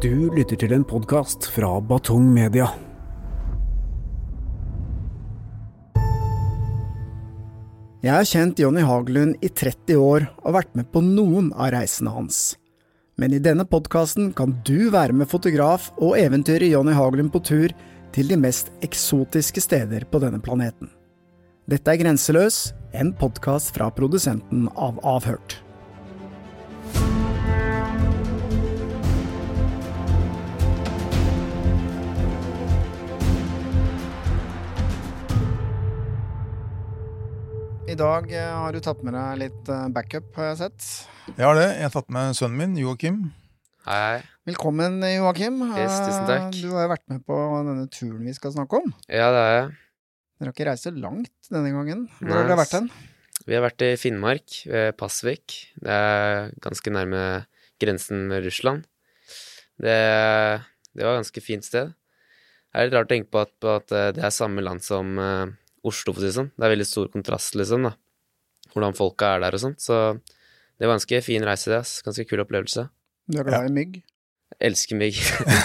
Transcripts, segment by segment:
Du lytter til en podcast fra Batong Media. Jeg har kjent Johnny Haglund i 30 år og vært med på noen av reisene hans. Men i denne podcasten kan du være med fotograf og eventyre Johnny Haglund på tur til de mest eksotiske steder på denne planeten. Dette er Grenseløs, en podcast fra produsenten av Avhørt. I dag har du tatt med deg litt backup, har jeg sett. Jeg har det. Jeg har tatt med sønnen min, Joakim. Hei. Velkommen, Joakim. Yes, tusen takk. Du har jo vært med på denne turen vi skal snakke om. Ja, det er jeg. Dere har ikke reist så langt denne gangen. Hvor Nei, har dere vært hen? Vi har vært i Finnmark, ved Pasvik. Det er ganske nærme grensen med Russland. Det var et ganske fint sted. Det er litt rart å tenke på at det er samme land som Oslo, for å si sånn. Det er veldig stor kontrast, liksom, da. Hvordan folka er der og sånt. Så det var ganske fin reise, det. Ganske kul opplevelse. Du er glad i mygg? Jeg elsker mygg.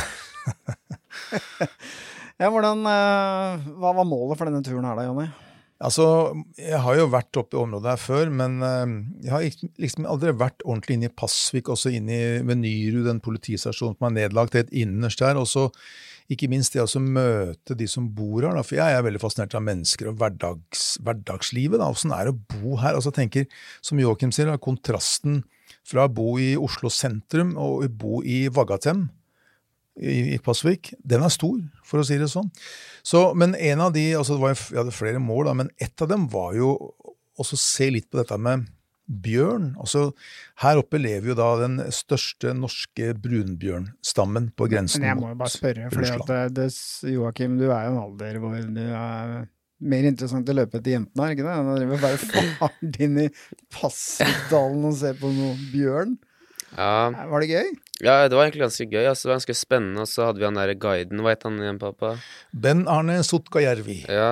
Ja, hva var målet for denne turen her da, Jonny? Altså, jeg har jo vært oppe i området her før, men jeg har liksom aldri vært ordentlig inne i Pasvik, også inne ved Nyrud, den politistasjonen som er nedlagt helt innerst der, og så ikke minst det å møte de som bor her, da, for jeg er veldig fascinert av mennesker og hverdagslivet, da, hvordan er det å bo her, og så tenker, som Joakim sier, da, kontrasten fra å bo i Oslo sentrum og å bo i Vagatem, i Pasvik, den er stor, for å si det sånn. Så, men en av de, altså jeg hadde flere mål, da, men ett av dem var jo også å se litt på dette med bjørn. Altså, her oppe lever jo da den største norske brunbjørnstammen på grensen. Men jeg må jo bare spørre, fordi Joakim, du er jo en alder hvor du er mer interessant å løpe etter jentene, er ikke det? Nå driver bare faren din i Pasvikdalen og ser på noe bjørn. Ja. Var det gøy? Ja, det var egentlig ganske gøy. Altså, det var ganske spennende, og så hadde vi han der guiden. Hva het han igjen, pappa? Ben Arne Sotkajärvi. Ja,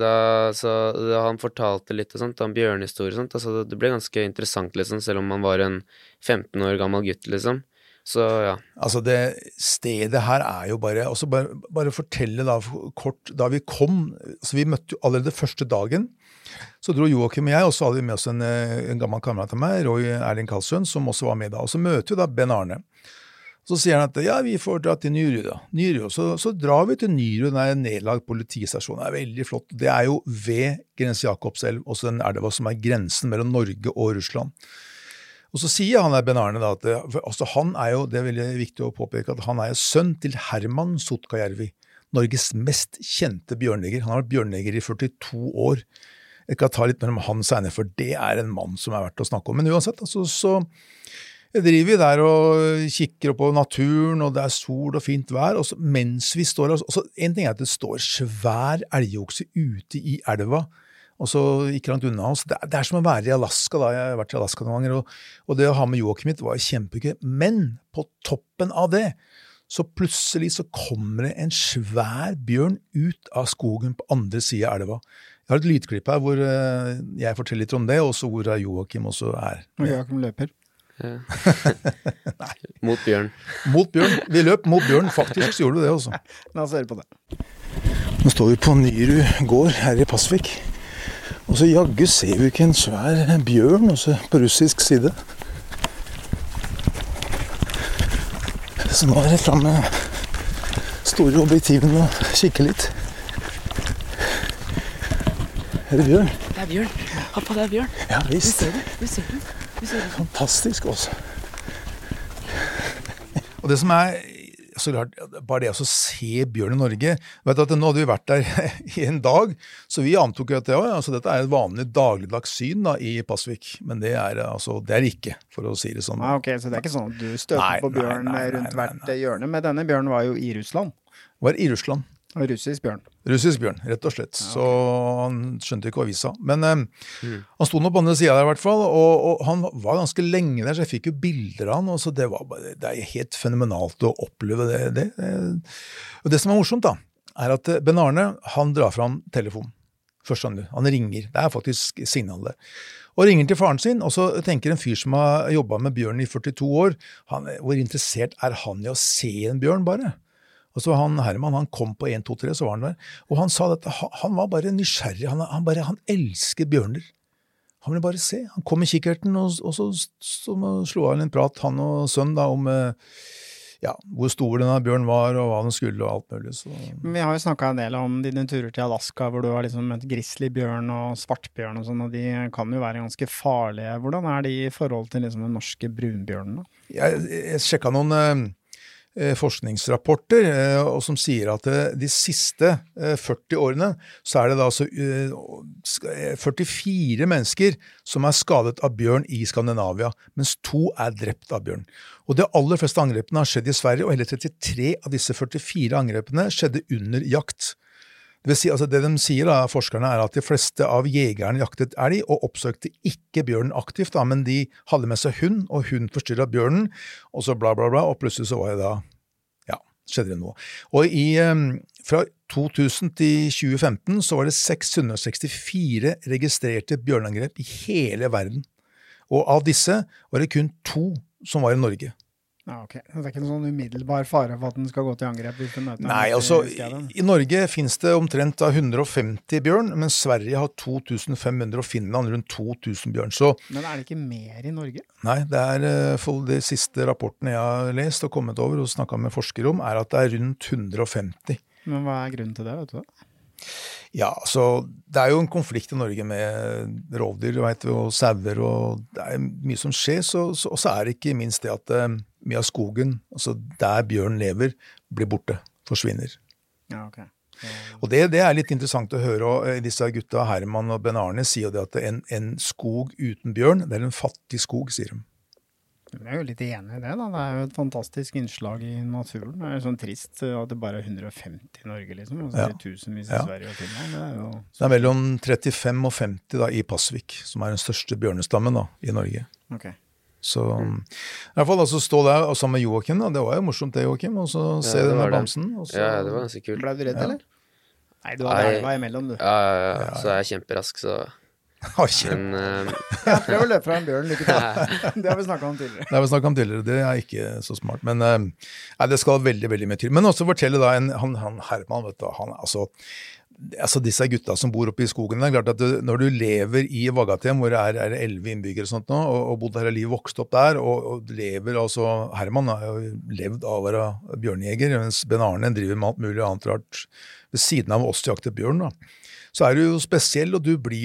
han fortalte litt og sånt, om bjørnehistorie og sånt. Altså, det ble ganske interessant, liksom, selv om han var en 15 år gammel gutt, liksom. Så, ja. Altså, det stedet her er jo bare, altså bare fortelle da, kort, da vi kom, altså vi møtte jo allerede første dagen, så dro Joakim og jeg, og så hadde vi med oss en gammel kamerat av meg, Roy Erling Karlsson, som også var med da, og så møter vi da Ben Arne. Så sier han at, ja, vi får dra til Nyrud da. Nyrud, så drar vi til Nyrud, den er en nedlagt politistasjon, det er veldig flott. Det er jo ved Grense Jakobselv, og så er det hva som er grensen mellom Norge og Russland. Og så sier han der Ben Arne da, at altså, han er jo, det er veldig viktig å påpeke, at han er jo sønn til Herman Sotkajärvi, Norges mest kjente bjørneger. Han har vært bjørneger i 42 år. Jeg kan ta litt mer om han senere, for det er en mann som er verdt å snakke om. Men uansett, altså, så driver vi der og kikker på naturen, og det er sol og fint vær, og så, mens vi står, altså, en ting er at det står svær elgokse ute i elva, og så ikke langt unna oss. Det er som å være i Alaska da, jeg har vært i Alaska noen ganger, og det å ha med Joakim mitt var kjempegøy. Men på toppen av det, så plutselig så kommer det en svær bjørn ut av skogen på andre siden av elva. Jeg har et lydklipp her hvor jeg forteller litt om det, og så hvor Joakim også er. Og Joakim løper. Ja. Mot bjørn. Mot bjørn. Vi løp mot bjørn, faktisk så gjorde du det også. La oss høre på det. Nå står vi på Nyrud gård her i Pasvik, og så jaggu ser vi ikke en svær bjørn også på russisk side. Så nå er det frem med store objektivene og kikke litt. Er det bjørn? Det er bjørn. Pappa, det er bjørn. Ja, visst. Vi ser den. Fantastisk også. Og det som er så klart, bare det å se bjørn i Norge, vet du at nå hadde vi vært der i en dag, så vi antok at altså, dette er et vanlig dagligdags syn da, i Pasvik, men det er ikke, for å si det sånn. Ok, så det er ikke sånn at du støter på bjørn rundt hvert hjørne, men denne bjørnen var jo i Russland. Var i Russland. Og russisk bjørn. Russisk bjørn, rett og slett. Så han skjønte ikke hva vi sa. Men han stod nå på andre siden der i hvert fall, og han var ganske lenge der, så jeg fikk jo bilder av han, og så det er helt fenomenalt å oppleve det. Og det som er morsomt da, er at Ben Arne, han drar fram telefonen. Først han ringer, det faktisk signalet. Og ringer til faren sin, og så tenker en fyr som har jobbet med bjørn i 42 år, hvor interessert han i å se en bjørn bare? Og så Herman, han kom på 1, 2, 3, så var han der. Og han sa at han var bare nysgjerrig, han elsker bjørner. Han ville bare se. Han kom i kikkerten, og så slo han en prat, han og sønn, da, om hvor stor denne bjørn var, og hva den skulle, og alt mulig. Så. Vi har jo snakket en del om dine turer til Alaska, hvor du har liksom møtt grizzlybjørn og svartbjørn og sånn, og de kan jo være ganske farlige. Hvordan de i forhold til liksom den norske brunbjørnen da? Jeg sjekket noen forskningsrapporter, og som sier at de siste 40 årene, så det da altså 44 mennesker som skadet av bjørn i Skandinavia, mens 2 drept av bjørn. Og de aller fleste angrepene har skjedd i Sverige, og hele 33 av disse 44 angrepene skjedde under jakt. Det vil si, altså det de sier, da, forskerne, at de fleste av jegerne jaktet elg og oppsøkte ikke bjørnen aktivt, da, men de hadde med seg hund, og hund forstyrret bjørnen, og så bla bla bla, og plutselig så var det da, skjedde det noe. Og fra 2000 til 2015 så var det 664 registrerte bjørneangrep i hele verden. Og av disse var det kun 2 som var i Norge. Ja, ok. Det ikke noen sånn umiddelbar fare for at den skal gå til angrep hvis du møter den? Nei, altså, i Norge finnes det omtrent 150 bjørn, men Sverige har 2500 og Finland rundt 2000 bjørn. Så, men det ikke mer i Norge? Nei, det for de siste rapportene jeg har lest og kommet over og snakket med forskere om, at det rundt 150. Men hva grunnen til det, vet du da? Ja, altså, det jo en konflikt i Norge med rovdyr, vet du, og sauer, og det mye som skjer, og så det ikke minst det at mye av skogen, altså der bjørn lever, blir borte, forsvinner. Ja, ok. Og det litt interessant å høre, og disse gutta Herman og Ben Arne sier jo det at en skog uten bjørn, det en fattig skog, sier de. Jeg jo litt enig i det da, det jo et fantastisk innslag i naturen. Det jo sånn trist at det bare 150 i Norge liksom, og så det tusenvis i Sverige og Finland. Det jo... Det mellom 35 og 50 da, i Pasvik, som den største bjørnestammen da, i Norge. Ok. Så i hvert fall altså, stå der og sammen med Joakim, da. Det var jo morsomt det, Joakim, og så se denne bamsen. Og så... Ja, det var ganske kult. Ble du redd, eller? Nei, du var imellom, du. Ja, så jeg kjemperask, så... Men, jeg prøver å løpe fra en bjørn, lykke til. Det har vi snakket om tidligere. Det har vi snakket om tidligere, det ikke så smart. Men det skal veldig, veldig mye til. Men også fortelle da, han Herman, vet du, han, altså disse gutta som bor oppe i skogen, det klart at når du lever i Vagatem, hvor det 11 innbyggere og sånt nå, og bodde hele livet, vokst opp der, og lever, altså Herman har jo levd av å være bjørnjeger, mens Ben Arne driver med alt mulig annet rart ved siden av oss jakte bjørn da. Så du jo spesiell, og du blir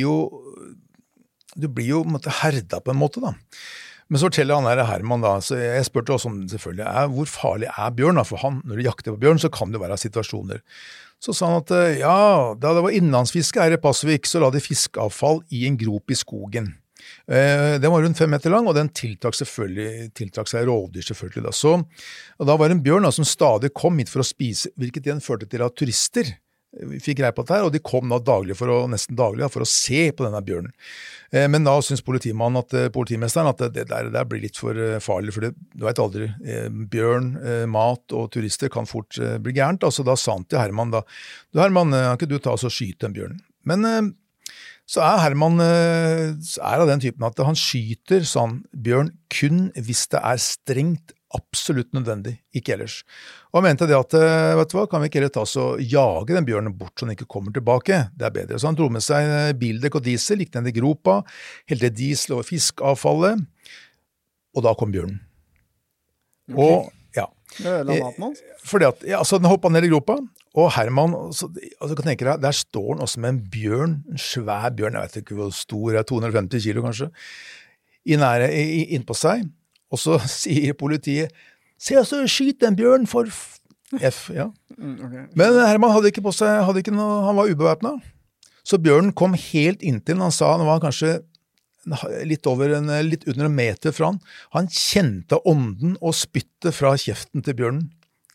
jo herda på en måte da. Men så forteller han Herman da, så jeg spurte også om selvfølgelig, hvor farlig bjørn da, for han, når du jakter på bjørn, så kan det være situasjoner. Så sa han at da det var innlandsfiske her i Pasvik, så la de fiskeavfall i en grop i skogen. Den var rundt 5 meter lang, og den tiltrakk seg rovdyr selvfølgelig da. Så, og da var det en bjørn da, som stadig kom hit for å spise, hvilket igjen førte til at turister fikk greie på dette her, og de kom da nesten daglig for å se på denne bjørnen. Men da synes politimesteren at det der blir litt for farlig, for du vet aldri, bjørn, mat og turister kan fort bli gærent, så da sa han til Herman da, du Herman, kan ikke du ta oss og skyte en bjørn? Men så Herman av den typen at han skyter sånn bjørn kun hvis det strengt absolutt nødvendig, ikke ellers. Og han mente det at, vet du hva, kan vi ikke ta oss og jage den bjørnen bort så den ikke kommer tilbake? Det bedre. Så han dro med seg bildekk og diesel, gikk ned i gropa, helte diesel og fiskavfallet, og da kom bjørnen. Okay. Og, ja. Det la maten hans? Fordi at, så den hoppet ned i gropa, og Herman, altså du kan tenke deg, der står han også med en bjørn, en svær bjørn, jeg vet ikke hvor stor, 250 kilo kanskje, innpå seg, og så sier politiet, se altså, skyt en bjørn for F, ja. Okay. Men Herman hadde ikke på seg, han var ubevæpnet. Så bjørnen kom helt inntil, han sa han var kanskje litt under 1 meter fra han. Han kjente ånden og spyttet fra kjeften til bjørnen.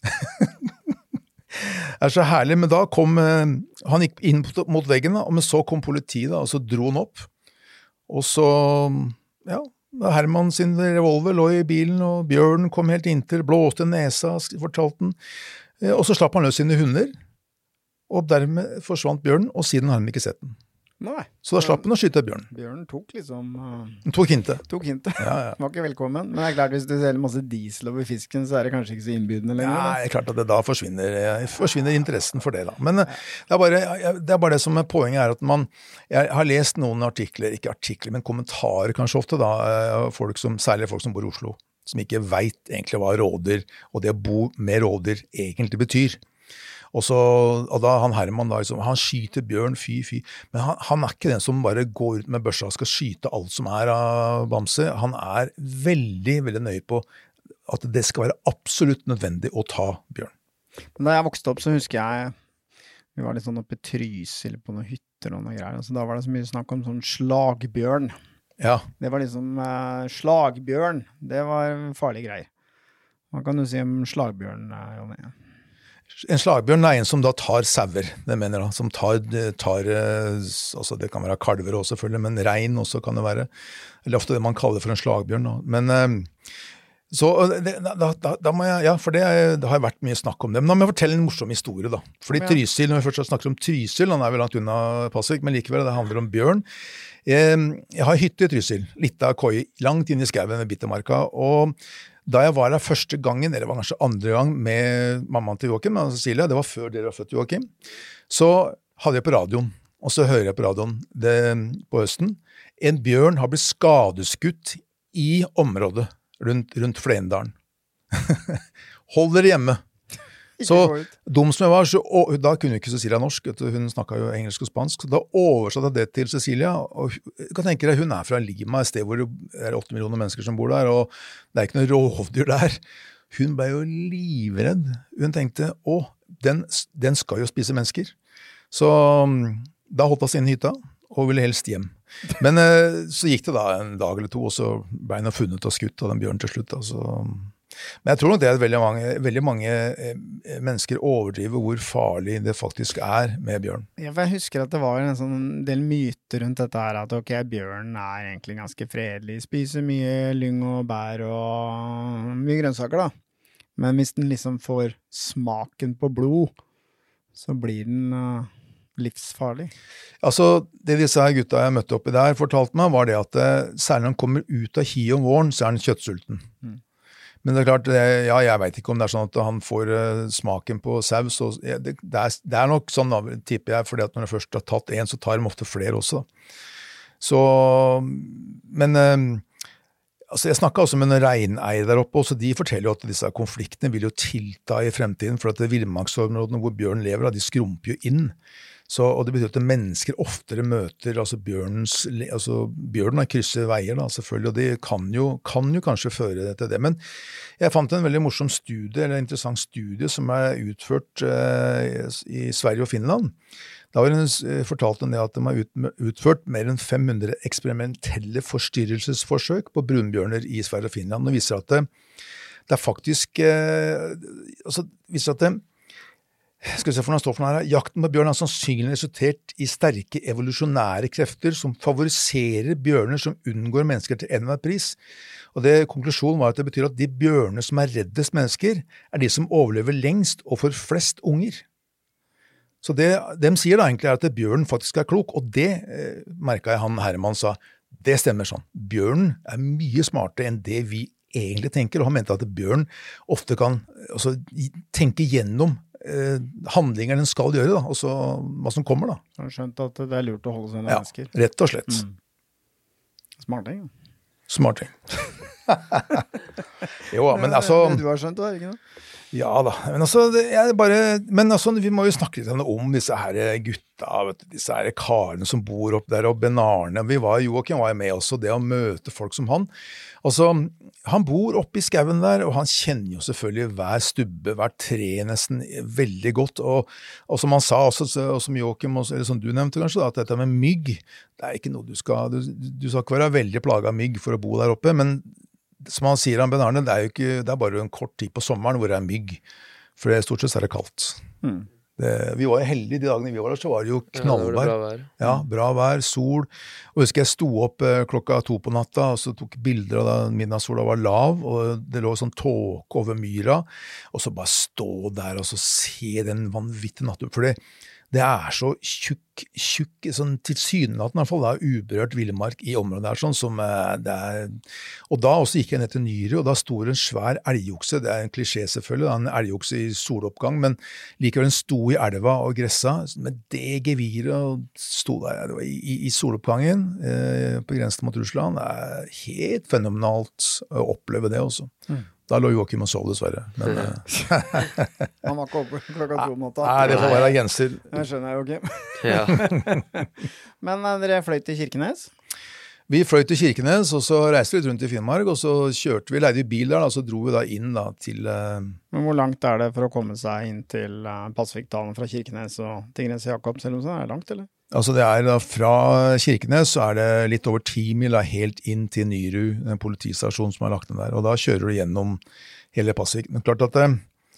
Det så herlig, men da kom, han gikk inn mot veggen, men så kom politiet da, og så dro han opp. Og så, ja, Herman sin revolver lå i bilen, og bjørnen kom helt inntil, blåste nesa, fortalte den, og så slapp han løs sine hunder, og dermed forsvant bjørnen, og siden har han ikke sett den. Nei. Så da slapp han å skyte bjørn. Bjørnen tok liksom Han tok hintet. hintet. Ja. Var ikke velkommen. Men det klart, hvis du selger masse diesel over fisken, så det kanskje ikke så innbydende lenger. Ja, det klart at det da forsvinner interessen for det da. Men det er bare det som er poenget at jeg har lest noen artikler, ikke artikler, men kommentarer kanskje ofte da, særlig folk som bor i Oslo, som ikke vet egentlig hva rådyr og det å bo med rådyr egentlig betyr. Og da han Herman da, liksom, han skyter bjørn, fy, men han er ikke den som bare går ut med børsa og skal skyte alt som er av bamse. Han er veldig, veldig nøye på at det skal være absolutt nødvendig å ta bjørn. Men da jeg vokste opp, så husker jeg, vi var litt sånn oppe i Trysil på noen hytter og noen greier, så da var det så mye snakk om sånn slagbjørn. Ja. Det var liksom slagbjørn, det var farlige greier. Hva kan du si om slagbjørn, Jonny? En slagbjørn er en som da tar sauer, det mener jeg, som tar altså det kan være kalver også selvfølgelig, men rein også kan det være, eller ofte det man kaller for en slagbjørn da. Men så da må jeg, ja, for det har vært mye snakk om det, men da må jeg fortelle en morsom historie da, fordi Trysil, når vi først snakker om Trysil, han er vel langt unna Pasvik, men likevel det handler om bjørn. Jeg har hytte i Trysil, litt av køye, langt inn i skauen ved Bittermarka, og da jeg var der første gangen, eller det var kanskje andre gang med mammaen til Joakim, Cecilia, det var før dere var født Joakim, så hadde jeg på radioen, og så hører jeg på radioen på høsten, en bjørn har blitt skadeskutt i området rundt Flendalen. Hold dere hjemme. Så dum som jeg var, da kunne jo ikke Cecilia norsk, hun snakket jo engelsk og spansk, så da oversatte jeg det til Cecilia, og du kan tenke deg, hun er fra Lima, et sted hvor det er 8 millioner mennesker som bor der, og det er ikke noe rovdyr der. Hun ble jo livredd. Hun tenkte, den skal jo spise mennesker. Så da holdt hun inn i hytta, og ville helst hjem. Men så gikk det da en dag eller to, og så ble hun funnet og skutt av den bjørnen til slutt, altså. Men jeg tror nok det at veldig mange mennesker overdriver hvor farlig det faktisk er med bjørn. Ja, for jeg husker at det var en sånn del myter rundt dette her, at bjørnen er egentlig ganske fredelig, spiser mye lyng og bær og mye grønnsaker da. Men hvis den liksom får smaken på blod, så blir den livsfarlig. Altså, det disse her gutta jeg møtte opp i der fortalte meg, var det at særlig når den kommer ut av hi om våren, så er den kjøttsulten. Men det er klart, ja, jeg vet ikke om det er sånn at han får smaken på saus, og det er nok sånn, da, tipper jeg, fordi at når de først har tatt en, så tar de ofte flere også. Så, men altså jeg snakket også med en reineier der oppe, og de forteller jo at disse konfliktene vil jo tilta i fremtiden, for at villmarksområdene hvor bjørn lever, de skrumper jo inn. Så, og det betyr at mennesker oftere møter bjørnen krysser veier da, selvfølgelig, og det kan jo kanskje føre til det. Men jeg fant en veldig morsom studie, eller en interessant studie som er utført i Sverige og Finland. Da var det fortalt om det at de har utført mer enn 500 eksperimentelle forstyrrelsesforsøk på brunbjørner i Sverige og Finland, og viser at det er faktisk viser at det skal vi se for noe står for noe her. Jakten på bjørn har sannsynlig resultert i sterke evolusjonære krefter som favoriserer bjørner som unngår mennesker til enhver pris. Og konklusjonen var at det betyr at de bjørner som er reddest mennesker, er de som overlever lengst og får flest unger. Så de sier da egentlig at bjørnen faktisk er klok, og det merket jeg han Herman sa, det stemmer sånn. Bjørnen er mye smartere enn det vi egentlig tenker, og han mente at bjørn ofte kan tenke gjennom handlinger den skal gjøre da, og så hva som kommer da. Så har du skjønt at det er lurt å holde seg med mennesker? Ja, rett og slett. Smarting. Smarting. Jo, men altså... Du har skjønt det, ikke noe? Ja da, men vi må jo snakke litt om disse her gutta, disse her karene som bor opp der, og Benarne, Joakim var med også, det å møte folk som han. Altså, han bor oppe i skauen der, og han kjenner jo selvfølgelig hver stubbe, hver tre nesten veldig godt, og som han sa også, og som Joakim, eller som du nevnte kanskje, at dette med mygg, det er ikke noe du skal ikke være veldig plaget av mygg for å bo der oppe, men som han sier, Benarne, det er bare en kort tid på sommeren hvor det er mygg, for stort sett er det kaldt. Vi var jo heldige de dagene vi var der, så var det jo knallvær. Ja, bra vær. Ja, bra vær, sol. Og husker jeg sto opp 2:00 på natta, og så tok bilder av da midnattssola var lav, og det lå sånn tåke over myra, og så bare stå der og så se den vanvittige natten. For det så tjukk, sånn tilsynelatende i hvert fall, det uberørt villmark i området der, sånn som det og da også gikk jeg ned til Nyru, og da sto det en svær elgokse, det en klisjé selvfølgelig, en elgokse i soloppgang, men likevel den sto i elva og gressa, med det geviret og sto der, det var i soloppgangen på grensen mot Russland, det helt fenomenalt å oppleve det også. Da lå Joakim og sov dessverre. Men, Han var ikke oppe klokka 2 om natta. Nei, det får være genser. Jeg skjønner, Joakim. Ja. Men dere fløy til Kirkenes? Vi fløy til Kirkenes, og så reiste vi litt rundt i Finnmark, og så kjørte vi, leide vi bil der, og så dro vi da inn da, til... Men hvor langt det for å komme seg inn til Pasvikdalen fra Kirkenes og til Grense Jakobselv? Er det langt, eller? Altså det da fra Kirkenes så det litt over 10 mil da, helt inn til Nyru, en politistasjon som lagt ned der, og da kjører du gjennom hele Pasvik. Men klart at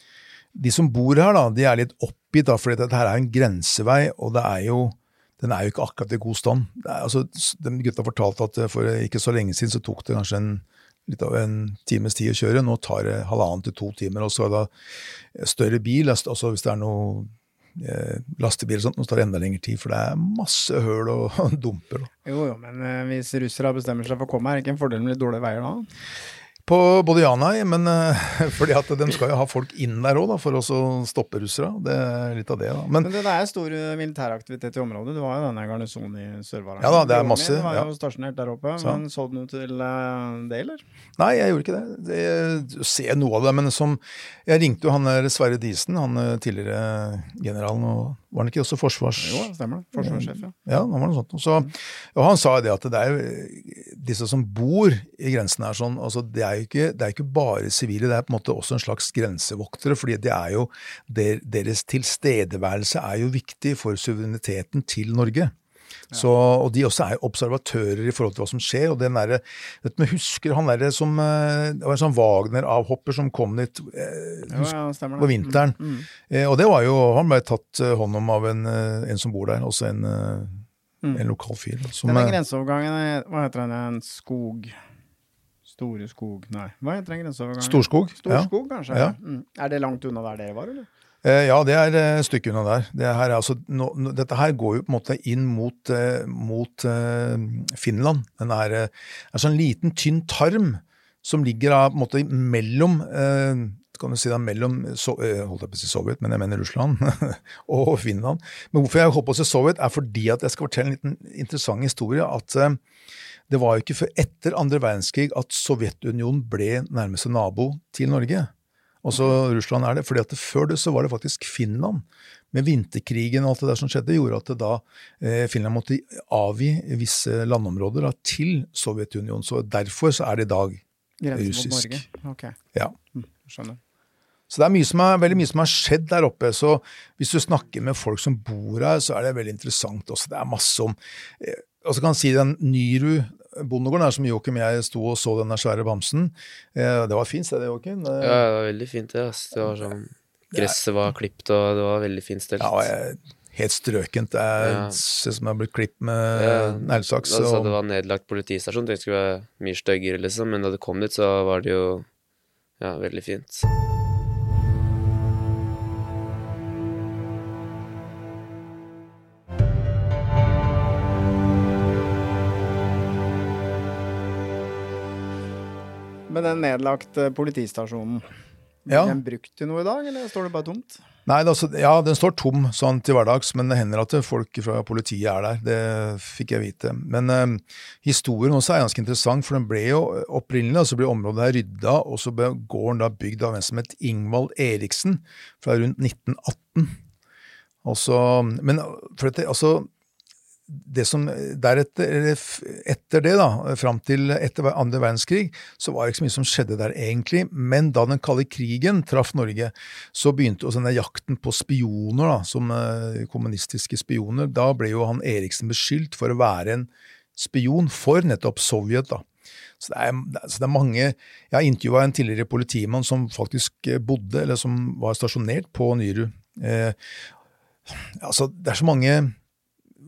de som bor her da, de litt oppgitt da, fordi dette her en grensevei, og det den jo ikke akkurat i god stand. Altså, de gutta fortalte at for ikke så lenge siden så tok det kanskje litt av en times tid å kjøre, nå tar det 1,5 til 2 timer, og så da større bil, altså hvis det noe lastebil og sånt, nå tar det enda lengre tid, for det masse høl og dumper. Jo, men hvis russere bestemmer seg for å komme her, ikke en fordel med litt dårlige veier da? På både ja og nei, men fordi at de skal jo ha folk inn der også da, for å stoppe russere, det litt av det da. Men det stor militæraktivitet i området, du var jo denne garnisonen i Sør-Varanger. Ja da, det masse. Du var jo stasjonert der oppe, men så du noe til det, eller? Nei, jeg gjorde ikke det. Jeg ser noe av det, men jeg ringte jo han Sverre Diesen, han tidligere generalen, og var han ikke også Jo, stemmer det. Forsvarssjef, ja. Ja, han var noe sånt. Og han sa det at det disse som bor i grensen her sånn, altså det ikke bare sivile, det på en måte også en slags grensevoktere, fordi det jo, deres tilstedeværelse jo viktig for suvereniteten til Norge. Så, og de også observatører i forhold til hva som skjer, og den vet du, husker han som, det var en sånn Wagner-avhopper som kom dit på vinteren, og det var jo, han ble tatt hånd om av en som bor der, også en lokal fyr. Denne grenseovergangen, hva heter den, Store skog, nei, hva heter den grenseovergangen? Storskog, Storskog, kanskje? Ja. Det langt unna der dere var, eller? Ja, det et stykke unna der. Dette her går jo på en måte inn mot Finland. Den sånn liten, tynn tarm som ligger på en måte mellom, kan du si da, mellom, holdt jeg på å si Sovjet, men jeg mener Russland, og Finland. Men hvorfor jeg holdt på å si Sovjet fordi at jeg skal fortelle en liten interessant historie, at det var jo ikke før etter andre verdenskrig at Sovjetunionen ble nærmeste nabo til Norge. Og så Russland det, fordi at før det så var det faktisk Finland, med vinterkrigen og alt det der som skjedde, gjorde at da Finland måtte avgi visse landområder da, til Sovjetunionen, så derfor så det i dag russisk. Grensen mot Norge? Ok. Ja. Skjønner. Så det veldig mye som har skjedd der oppe, så hvis du snakker med folk som bor her, så det veldig interessant også, det masse om, og så kan jeg si den Nyru, bondegården som Joakim og jeg sto og så denne svære bamsen. Det var fint sted, det, Joakim? Ja, det var veldig fint det. Det var sånn, gresset var klippet, og det var veldig fint stelt. Ja, helt strøkent. Det ser som jeg har blitt klippet med neglesaks. Altså, det var nedlagt politistasjon, det skulle være mye støggere, liksom, men da det kom dit, så var det jo veldig fint. Men den nedlagt politistasjonen, blir den brukt til noe i dag, eller står det bare tomt? Nei, den står tom sånn til hverdags, men det hender at folk fra politiet der, det fikk jeg vite. Men historien også ganske interessant, for den ble jo opprinnelig, så ble området her rydda, og så ble gården da bygd av en som het Ingvald Eriksen, fra rundt 1918. Men for dette, det som etter det da, frem til etter andre verdenskrig, så var det ikke så mye som skjedde der egentlig, men da den kalde krigen traff Norge, så begynte også denne jakten på spioner da, som kommunistiske spioner, da ble jo han Eriksen beskyldt for å være en spion for nettopp Sovjet da. Så det mange, jeg har intervjuet en tidligere politimann som faktisk bodde, eller som var stasjonert på Nyru. Det så mange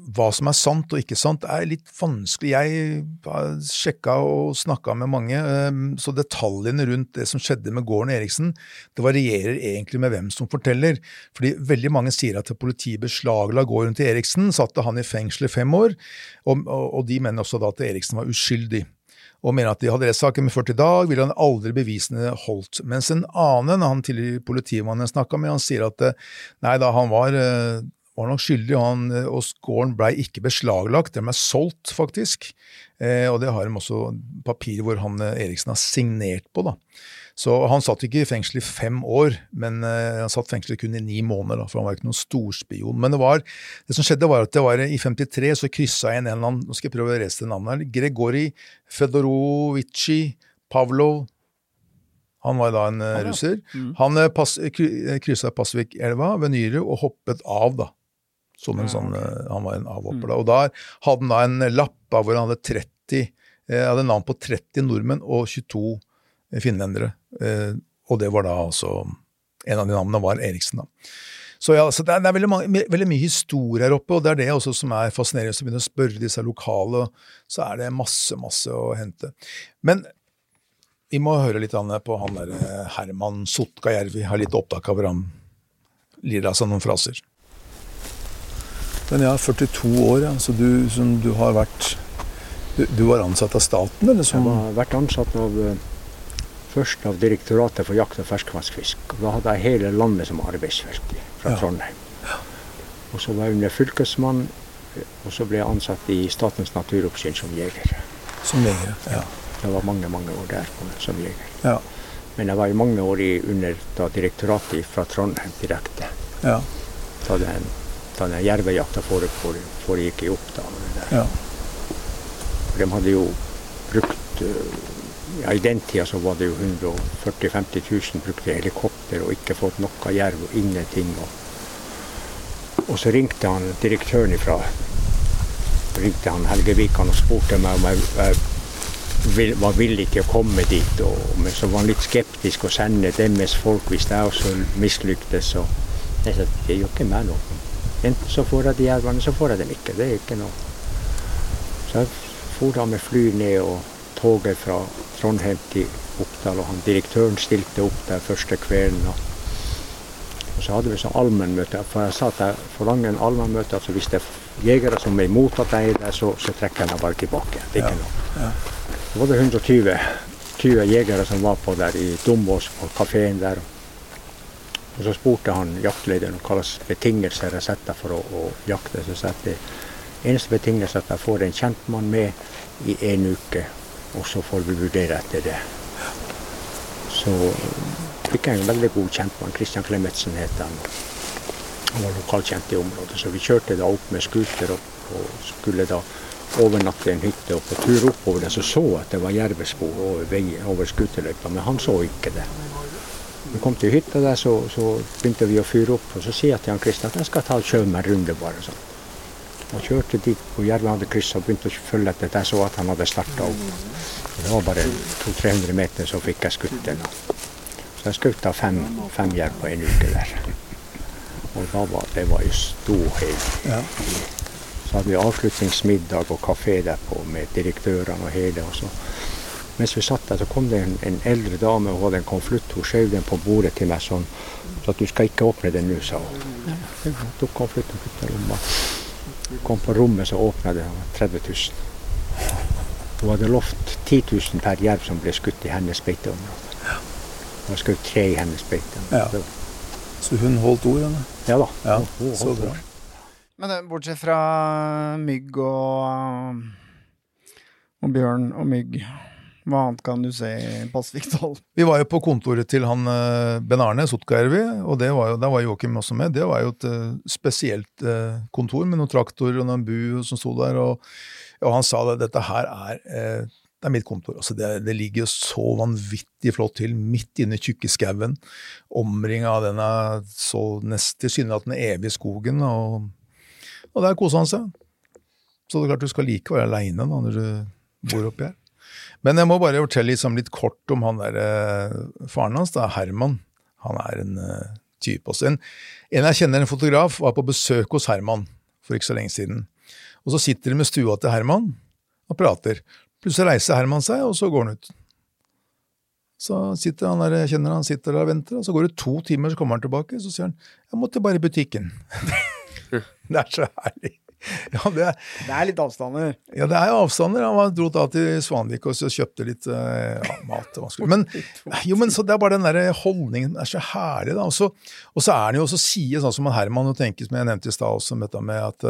hva som sant og ikke sant litt vanskelig. Jeg har sjekket og snakket med mange, så detaljene rundt det som skjedde med gården Eriksen, det varierer egentlig med hvem som forteller. Fordi veldig mange sier at politiet beslagla gården til Eriksen, satte han i fengsel i 5 år, og de mener også da at Eriksen var uskyldig. Og mener at de hadde rettssaken med 40 dag, ville han aldri bevisene holdt. Mens en annen, han tidligere politimannen jeg snakket med, han sier at nei da, han var nok skyldig, og gården ble ikke beslaglagt, den ble solgt faktisk, og det har de også papir hvor Eriksen har signert på da. Så han satt ikke i fengsel i 5 år, men han satt i fengsel kun i 9 måneder da, for han var ikke noen storspion. Men det som skjedde var at det var i 53, så krysset en eller annen, nå skal jeg prøve å lese navnet her, Grigorij Fedorovich Pavlov, han var da en russer. Han krysset Pasvik-elva ved Nyre og hoppet av da. Som en sånn, han var en avhopper da. Og da hadde han da en lapp hvor han hadde navn på 30 nordmenn og 22 finlendere. Og det var da altså, en av de navnene var Eriksen da. Så ja, så det veldig mye historie her oppe, og det det også som fascinerende, så begynner å spørre disse lokale, så det masse å hente. Men vi må høre litt på han der Herman Sotkajärvi, har litt opptak av ham, lirer av sånne noen fraser. Men jeg 42 år, så du har vært, du var ansatt av staten, eller sånn? Jeg har vært ansatt først av Direktoratet for jakt og ferskvannsfisk. Da hadde jeg hele landet som arbeidsfelt fra Trondheim. Og så var jeg under fylkesmann, og så ble jeg ansatt i Statens naturoppsyn som jeger. Som jeger, ja. Det var mange år der som jeger. Ja. Men jeg var i mange år under direktoratet fra Trondheim direkte. Ja. Da den jervejakta foregikk i Oppdal. Ja. De hadde jo brukt, i den tida så var det jo 140-50 000 brukte helikopter og ikke fått noe jerv og ingenting. Og så ringte han direktøren ringte han Helge Vikan og spurte meg om jeg var villig til å komme dit, men så var han litt skeptisk å sende deres folk hvis jeg også mislyktes. Så jeg sa, det gjør ikke meg noe. Enten så får jeg de jervene, så får jeg dem ikke. Det ikke noe. Så jeg for da med fly ned og toget fra Trondheim til Oppdal, og direktøren stilte opp der første kvelden. Og så hadde vi sånn allmennmøte, for jeg sa at jeg forlanger en allmennmøte, altså hvis det jegere som imot at jeg der, så trekker jeg meg bare tilbake. Det ikke noe. Ja. Så var det 120 jegere som var på der i Dombås på kaféen der. Og så spurte han jaktlederen hva slags betingelser jeg setter for å jakte. Så sa jeg at eneste betingelse at jeg får en kjentmann med i 1 uke, og så får vi vurdere etter det. Så fikk jeg en veldig god kjentmann, Christian Klemetsen het han. Han var lokalkjent i området, så vi kjørte da opp med skuter og skulle da overnatte i en hytte, og på tur oppover det så at det var jervespor over skuterløypa, men han så ikke det. Vi kom til hytta der, så begynte vi å fyre opp, og så sier jeg til han Kristian at jeg skal ta og kjøre meg en runde bare sånn. Og kjørte dit, og jerven hadde krysset og begynte å følge etter, jeg så at han hadde startet opp. Det var bare 200-300 meter, så fikk jeg skutt den. Så jeg skjøt da 5 jerv på 1 uke der. Og det var jo ståhei. Ja. Så hadde vi avslutningsmiddag og kafé der på med direktørene og hele, og så mens vi satt der, så kom det en eldre dame og hadde en konflutt. Hun skjøv den på bordet til meg sånn, så at du skal ikke åpne den nå, sa hun. Hun tok konflutten og puttet lomma. Kom på rommet, så åpnet det 30 000. Hun hadde lovt 10 000 per jerv som ble skutt i hennes beiteområde. Hun har skutt 3 i hennes beiteområde. Ja. Så hun holdt ordene? Ja da. Ja, så bra. Men bortsett fra mygg og bjørn og mygg, hva annet kan du se i Pasvikdal? Vi var jo på kontoret til han Ben Arne Sotkajärvi, og da var Joakim også med. Det var jo et spesielt kontor med noen traktor og noen bu som stod der, og han sa at dette her det mitt kontor. Altså det ligger jo så vanvittig flott til, midt inne i tjukkeskauen, omringet av denne så nest tilsynelatende evige skogen, og der koser han seg. Så det er klart du skal like å være alene da, når du bor oppi her. Men jeg må bare fortelle litt kort om han der faren hans, da, Herman. Han en type også. En jeg kjenner, en fotograf, var på besøk hos Herman for ikke så lenge siden. Og så sitter de med stua til Herman og prater. Plutselig reiser Herman seg, og så går han ut. Så sitter han der, jeg kjenner han sitter der og venter, og så går det 2 timer, så kommer han tilbake, så sier han, jeg måtte bare i butikken. Det så herlig. Ja, det litt avstander. Ja, det jo avstander. Han dro da til Svanvik og så kjøpte litt mat. Men, men så det bare den der holdningen, det så herlig da. Og så han jo også sier, sånn som Herman og tenker, som jeg nevnte i sted også, med at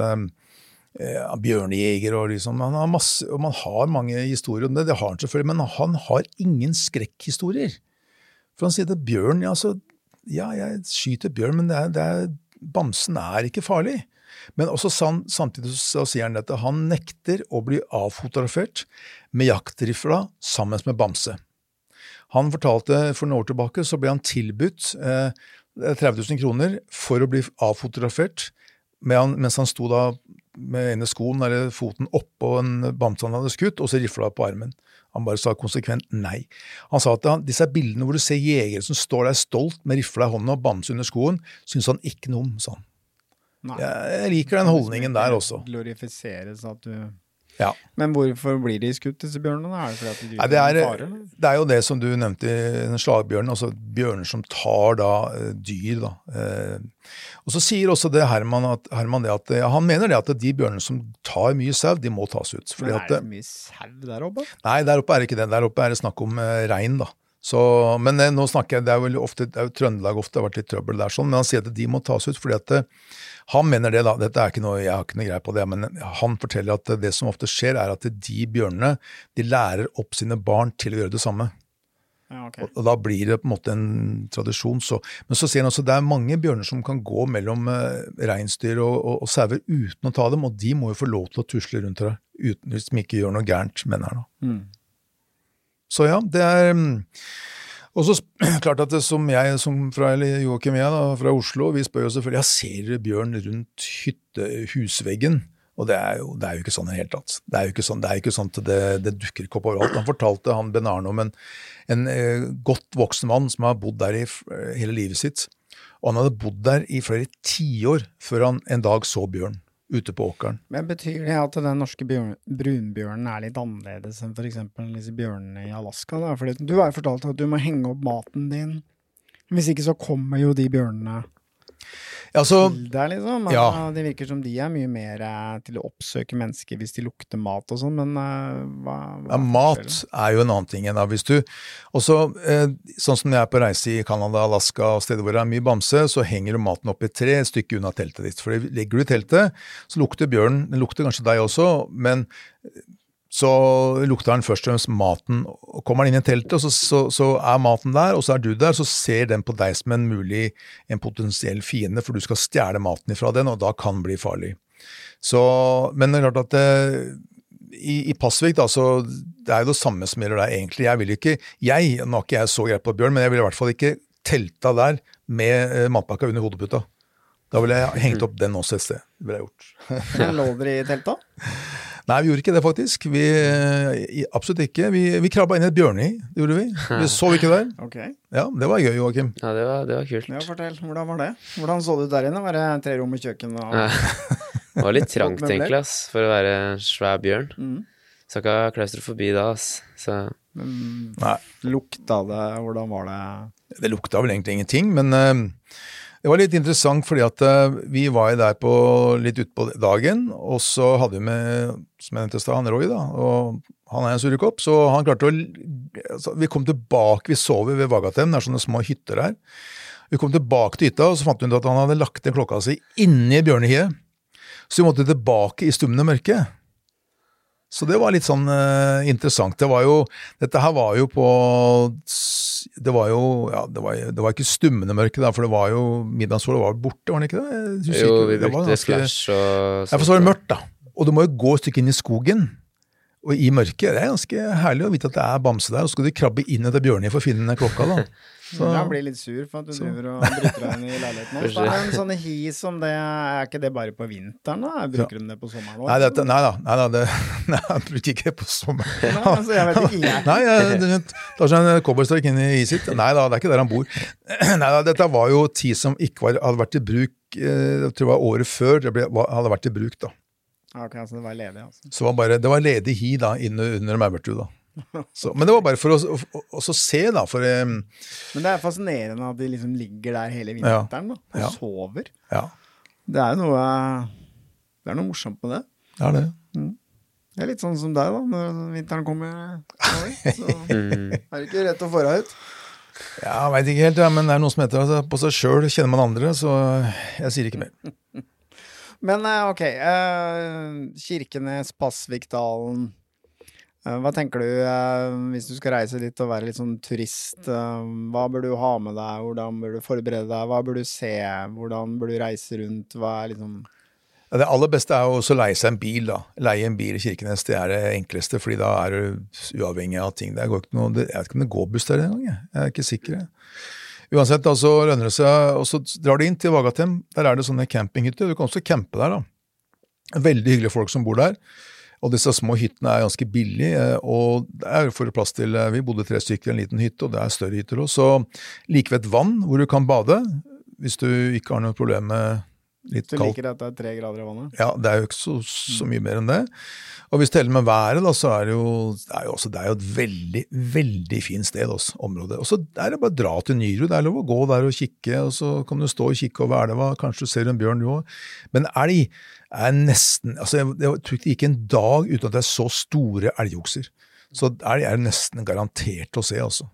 bjørnejeger og liksom, han har masse, og man har mange historier om det har han selvfølgelig, men han har ingen skrekkhistorier. For han sier til bjørn, jeg skyter bjørn, men bamsen ikke farlig. Men også samtidig så sier han at han nekter å bli avfotografert med jaktrifla sammen med bamse. Han fortalte for noen år tilbake, så ble han tilbudt 30 000 kroner for å bli avfotografert, mens han sto da med ene skoen eller foten oppå en bamse han hadde skutt, og så rifla på armen. Han bare sa konsekvent nei. Han sa at disse bildene hvor du ser jegere som står der stolt med rifla i hånden og bamse under skoen, synes han ikke noe om, sa han. Jeg liker den holdningen der også. Glorifiseres at du... Ja. Men hvorfor blir de skutt, disse bjørnene? Det fordi at de fare? Det jo det som du nevnte i den slagbjørnen, altså bjørner som tar da dyr. Og så sier også det Herman det at han mener det at de bjørnene som tar mye sau, de må tas ut. Men det mye sau der oppe? Nei, der oppe det ikke det. Der oppe det snakk om regn da. Men nå snakker jeg, det vel ofte, det jo Trøndelag ofte har vært litt trøbbel der sånn, men han sier at de må tas ut fordi at han mener det da, dette ikke noe, jeg har ikke noe greie på det, men han forteller at det som ofte skjer at de bjørnene, de lærer opp sine barn til å gjøre det samme. Ja, okay. Og da blir det på en måte en tradisjon. Men så sier han også, det mange bjørner som kan gå mellom reinsdyr og sauer uten å ta dem, og de må jo få lov til å tusle rundt der, uten hvis de ikke gjør noe gærent, mener han da. Så ja, det og så klart at det som jeg, som fra Joakim jeg da, fra Oslo, vi spør jo selvfølgelig, jeg ser bjørn rundt husveggen, og det jo ikke sånn i hele tatt. Det jo ikke sånn at det dukker ikke opp overalt. Han fortalte han Ben Arne om en godt voksen mann som har bodd der i hele livet sitt, og han hadde bodd der i flere 10 år før han en dag så bjørn ute på åkeren. Men betyr det at den norske brunbjørnen litt annerledes enn for eksempel disse bjørnene i Alaska? Da? Fordi du har jo fortalt at du må henge opp maten din. Hvis ikke så kommer jo de bjørnene til deg, liksom. Ja. Det virker som de mye mer til å oppsøke mennesker hvis de lukter mat og sånn, men hva mat jo en annen ting enn da. Hvis du, også, sånn som jeg på reise i Canada, Alaska og steder hvor det mye bamse, så henger du maten opp i 3 stykker unna teltet ditt. For legger du i teltet, så lukter bjørnen, den lukter kanskje deg også, men så lukter den først og fremst maten, og kommer den inn i teltet, og så maten der, og så du der, så ser den på deg som en potensiell fiende, for du skal stjele maten ifra den, og da kan den bli farlig. Men det klart at i Pasvik da, så det jo det samme som gjelder der egentlig. Jeg vil ikke, nå har ikke jeg så greit på bjørn, men jeg vil i hvert fall ikke telta der med matpakka under hodeputa. Da ville jeg hengt opp den også et sted. Det ville jeg gjort. Lå dere i telta? Nei, vi gjorde ikke det faktisk. Absolutt ikke. Vi krabba inn i et bjørnei, det gjorde vi. Vi sov ikke der. Okay. Ja, det var gøy, Joakim. Ja, det var kult. Ja, fortell, hvordan var det? Hvordan så du der inne? Var det 3 rom i kjøkken? Og... det var litt trangt egentlig, for å være svær bjørn. Så ikke klaustrofobi da, Så... Nei. Lukta det? Hvordan var det? Det lukta vel egentlig ingenting, men... Det var litt interessant fordi at vi var der litt ut på dagen, og så hadde vi med, som jeg nevnte i sted, Roy da, og han en surrekopp, så han klarte vi kom tilbake, vi sov ved Vagatem, det sånne små hytter der. Vi kom tilbake til hytta, og så fant vi ut at han hadde lagt ned klokka si inni bjørnehiet, så vi måtte tilbake i stummende mørke. Så det var litt sånn interessant. Dette her var jo på, det var ikke stummende mørke da, for det var jo, middagssolen var borte, var det ikke det? Jo, vi brukte flash og... Ja, for så var det mørkt da, og du må jo gå et stykke inn i skogen, og i mørket, det ganske herlig å vite at det bamse der, og så skal du krabbe inn etter bjørnet for å finne den klokka da. Så, han blir litt sur for at du driver og bryter deg inn i leiligheten også. Det en sånne hi som det, ikke det bare på vinteren da? Bruker de det på sommeren også? Nei da, jeg bruker ikke det på sommeren. Nei, altså jeg vet ikke. Nei, det tar seg en kobberstrekk inn i sitt. Nei da, det ikke der han bor. Nei da, dette var jo tid som ikke hadde vært i bruk, jeg tror det var året før det hadde vært i bruk da. Ok, altså det var ledig, altså. Så det var ledig hi da, under Maubertu da. Så, men det var bare for å se da, Men det er fascinerende at de liksom ligger der hele vinteren da, og sover. Ja. Det er noe morsomt med det. Ja, det. Det er litt sånn som deg da, når vinteren kommer, så er det ikke rett å få deg ut. Ja, jeg vet ikke helt, men det er noe som heter altså, på seg selv kjenner man andre, så jeg sier ikke mer. Men ok, Kirkenes, Pasvikdalen, hva tenker du hvis du skal reise dit og være litt sånn turist? Hva bør du ha med deg? Hvordan bør du forberede deg? Hva bør du se? Hvordan bør du reise rundt? Hva er liksom... Ja, det aller beste er jo også å leie seg en bil da. Leie en bil i Kirkenes, det er det enkleste, fordi da er du uavhengig av ting. Det går ikke noe, jeg vet ikke om det går buss der en gang, jeg er ikke sikker. Uansett, da så lønner det seg, og så drar du inn til Vagatem, der er det sånne campinghytter, du kan også campe der da. Veldig hyggelige folk som bor der, og disse små hyttene er ganske billige, og det er for plass til, vi bodde 3 stykker i en liten hytte, og det er større hytter også, så like ved et vann hvor du kan bade, hvis du ikke har noe problem med litt kaldt. Du liker at det er 3 grader i vannet? Ja, det er jo ikke så mye mer enn det. Og hvis det heller med været, da, så er det jo et veldig, veldig fint sted, også, området. Og så er det bare å dra til Nyru, det er lov å gå der og kikke, og så kan du stå og kikke over elva, kanskje du ser en bjørn jo. Men elg er nesten, altså jeg tror ikke det gikk en dag uten at det er så store elgokser. Så elg er nesten garantert å se, altså.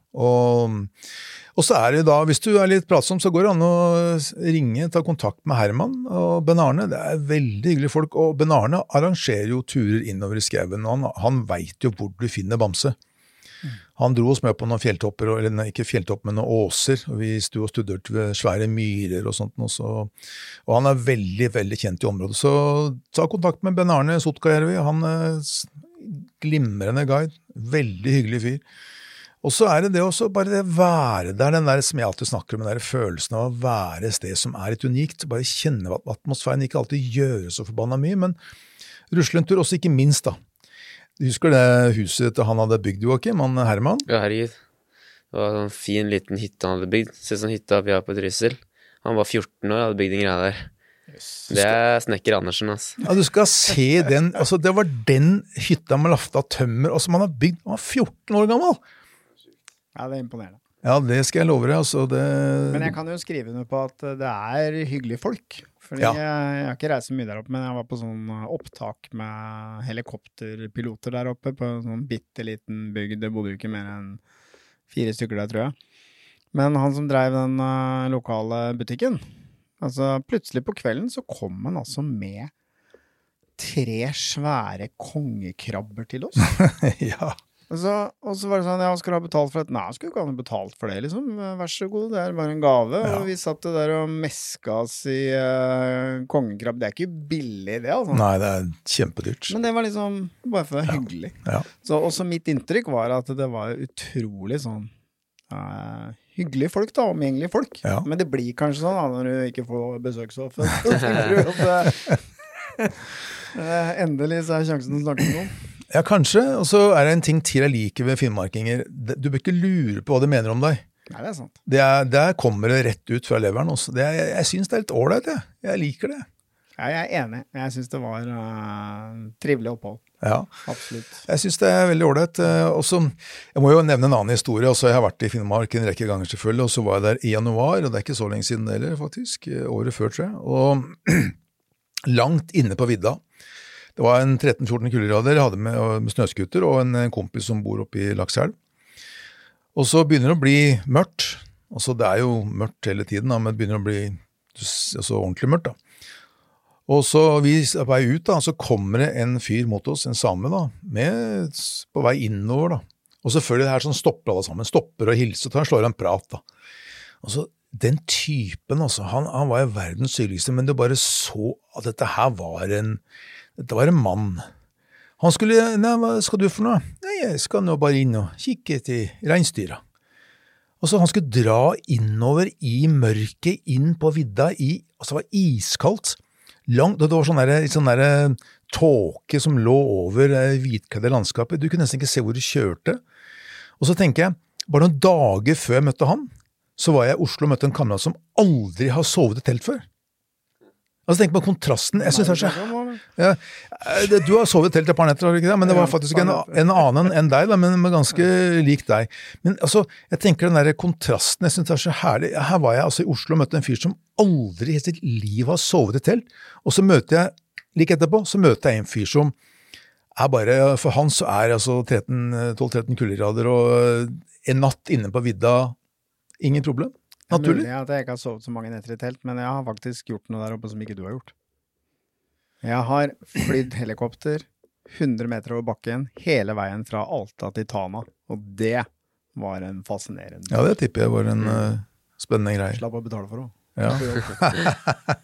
Og så er det da, hvis du er litt pratsom, så går det an å ringe, ta kontakt med Herman og Ben Arne. Det er veldig hyggelige folk, og Ben Arne arrangerer jo turer innover i skauen, og han vet jo hvor du finner Bamse. Han dro oss med på noen fjelltopper, eller ikke fjelltopp, men noen åser, og vi sto og studerte ved svære myrer og sånt også. Og han er veldig, veldig kjent i området, så ta kontakt med Ben Arne Sotkajärvi, han glimrende guide, veldig hyggelig fyr. Og så er det også bare det være der, den der som jeg alltid snakker om, den der følelsen av å være et sted som er litt unikt, bare kjenne at atmosfæren ikke alltid gjør så forbannet mye, men rusle en tur også ikke minst da. Du husker det huset han hadde bygd, Joakim, han Herman? Ja, herregud. Det var en fin liten hytte han hadde bygd, se sånn hytta vi har på Trysil. Han var 14 år og hadde bygd en greie der. Det er Snekker Andersen, altså. Ja, du skal se den, altså det var den hytta med lafta tømmer, altså man har bygd, han var 14 år gammel. Ja, det er imponerende. Ja, det skal jeg love deg, altså. Men jeg kan jo skrive noe på at det er hyggelige folk. Fordi jeg har ikke reist så mye der oppe, men jeg var på sånn opptak med helikopterpiloter der oppe, på en sånn bitteliten bygd. Det bodde jo ikke mer enn 4 stykker der, tror jeg. Men han som drev den lokale butikken, altså plutselig på kvelden så kom han altså med 3 svære kongekrabber til oss. Ja. Og så var det sånn, skal du ha betalt for det? Nei, skulle ikke ha noe betalt for det, liksom. Vær så god, det er bare en gave. Ja. Og vi satt der og meska oss i kongekrabb. Det er ikke billig det, altså. Nei, det er kjempedyrt. Men det var liksom bare for det hyggelig. Ja. Så også mitt inntrykk var at det var utrolig sånn hyggelige folk da, omgjengelige folk. Ja. Men det blir kanskje sånn da, når du ikke får besøk så ofte. Så tenker du at endelig så er sjansen å snakke med noen. Ja, kanskje, og så er det en ting til jeg liker ved finnmarkinger. Du bør ikke lure på hva de mener om deg. Nei, det er sant. Der kommer det rett ut fra leveren også. Jeg synes det er litt ålreit, jeg liker det. Ja, jeg er enig. Jeg synes det var trivelig opphold. Ja, absolutt. Jeg synes det er veldig ålreit. Jeg må jo nevne en annen historie. Jeg har vært i Finnmark en rekke ganger selvfølgelig, og så var jeg der i januar, og det er ikke så lenge siden heller faktisk, året før tror jeg. Og langt inne på vidda. Det var en 13-14 kuldegrader jeg hadde med snøskuter og en kompis som bor oppe i Lakselv. Og så begynner det å bli mørkt. Altså det er jo mørkt hele tiden, men det begynner å bli ordentlig mørkt da. Og så vi er på vei ut da, så kommer det en fyr mot oss, en same da, på vei innover da. Og selvfølgelig det her sånn stopper alle sammen, stopper og hilser, og han slår en prat da. Og så den typen altså, han var jo verdens sykligste, men det bare så at dette her var en mann. Han skulle, nei, hva skal du for noe? Nei, jeg skal nå bare inn og kikke til reinsdyra. Og så han skulle dra innover i mørket, inn på vidda altså det var iskaldt. Langt, det var sånn der tåke som lå over hvitkledde landskapet. Du kunne nesten ikke se hvor du kjørte. Og så tenker jeg, bare noen dager før jeg møtte han, så var jeg i Oslo og møtte en kamerat som aldri har sovet i telt før. Altså tenk på kontrasten, jeg synes det så... Ja, du har sovet helt et par netter, har du ikke det? Men det var faktisk en annen enn deg, da, men ganske lik deg. Men altså, jeg tenker den der kontrasten, jeg synes det så herlig. Her var jeg altså i Oslo og møtte en fyr som aldri i sitt liv har sovet i telt, og så møter jeg, like etterpå, så møter jeg en fyr som bare, for han så altså 12-13 kuldegrader, og en natt inne på vidda, ingen problem. Naturlig. Det er mulig at jeg ikke har sovet så mange netter i telt, men jeg har faktisk gjort noe der oppe som ikke du har gjort. Jeg har flydd helikopter 100 meter over bakken hele veien fra Alta til Tana, og det var en fascinerende. Ja, det tipper jeg var en spennende greie. Slapp å betale for det. Ja.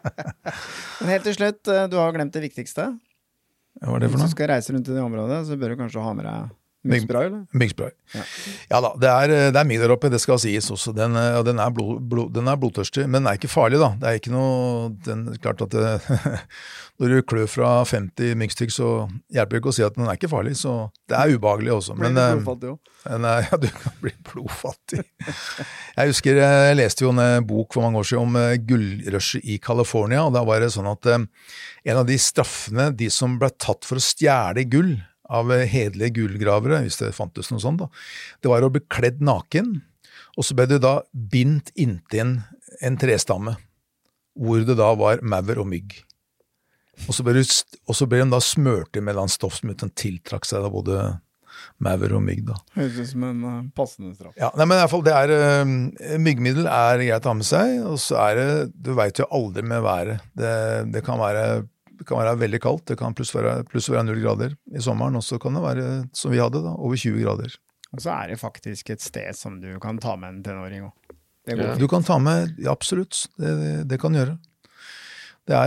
Men helt til slutt, du har glemt det viktigste. Hva var det for noe? Hvis du skal reise rundt i det området, så bør du kanskje ha med deg myggspray, eller? Myggspray. Ja da, det er mygg der oppe, det skal sies også. Den er blodtørstig, men den er ikke farlig da. Det er ikke noe, klart at når du klør fra 50 myggstykk, så hjelper det ikke å si at den er ikke farlig, så det er ubehagelig også. Men blodfattig også. Ja, du kan bli blodfattig. Jeg husker, jeg leste jo en bok for mange år siden om gullrushet i California, og da var det sånn at en av de straffene, de som ble tatt for å stjele gull, av hederlige gullgravere, hvis det fantes noe sånt da. Det var å bli kledd naken, og så ble du da bindt inntil en trestamme, hvor det da var maur og mygg. Og så ble de da smørte med en stoff som tiltrakk seg da både maur og mygg da. Høres ut som en passende straff. Ja, nei, men i hvert fall, myggmiddel er greit å ha med seg, og så det, du vet jo aldri med været. Det kan være veldig kaldt, det kan pluss være 0 grader i sommeren, og så kan det være, som vi hadde da, over 20 grader. Og så det faktisk et sted som du kan ta med en tenåring også. Ja. Du kan ta med, ja, absolutt, det kan gjøre. Det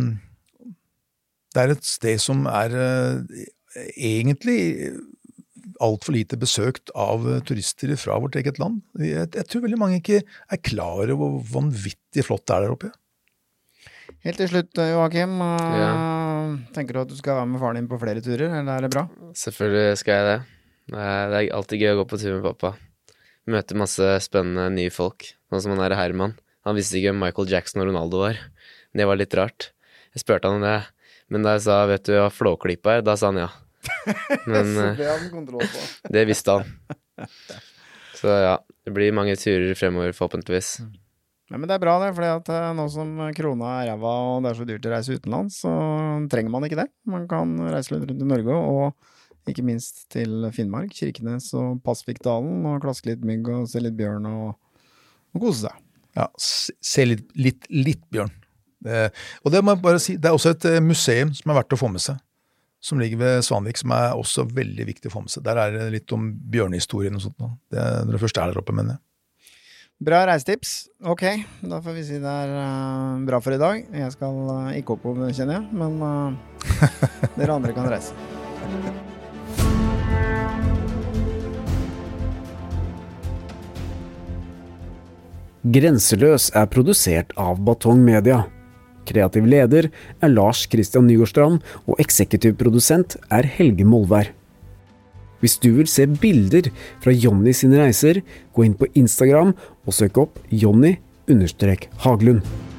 et sted som egentlig alt for lite besøkt av turister fra vårt eget land. Jeg tror veldig mange ikke klar over hvor vanvittig flott det der oppe. Helt til slutt, Joakim, tenker du at du skal være med faren din på flere turer, eller det bra? Selvfølgelig skal jeg det. Det alltid gøy å gå på tur med pappa. Møte masse spennende nye folk, sånn som han Herman. Han visste ikke hvem Michael Jackson og Ronaldo var. Det var litt rart. Jeg spurte han om det, men da jeg sa, vet du hva flåklypa da sa han ja. Men Så det hadde han kontroll på. Det visste han. Så ja, det blir mange turer fremover forhåpentligvis. Ja, men det bra det, fordi at nå som krona ræva og det så dyrt å reise utenlands, så trenger man ikke det. Man kan reise litt rundt i Norge, og ikke minst til Finnmark, Kirkenes og Pasvikdalen, og klaske litt mygg og se litt bjørn og kose seg. Ja, se litt bjørn. Og det må jeg bare si, det også et museum som verdt å få med seg, som ligger ved Svanvik, som også veldig viktig å få med seg. Der det litt om bjørnehistorien og sånt. Når det først der oppe, mener jeg. Bra reisetips. Ok, da får vi si det bra for i dag. Jeg skal ikke opp, kjenner jeg, men dere andre kan reise. Grenseløs produsert av Batong Media. Kreativ leder Lars Christian Nygårdstrand, og eksekutiv produsent Helge Molvær. Hvis du vil se bilder fra Jonny sine reiser, gå inn på Instagram og søk opp Jonny_Haglund.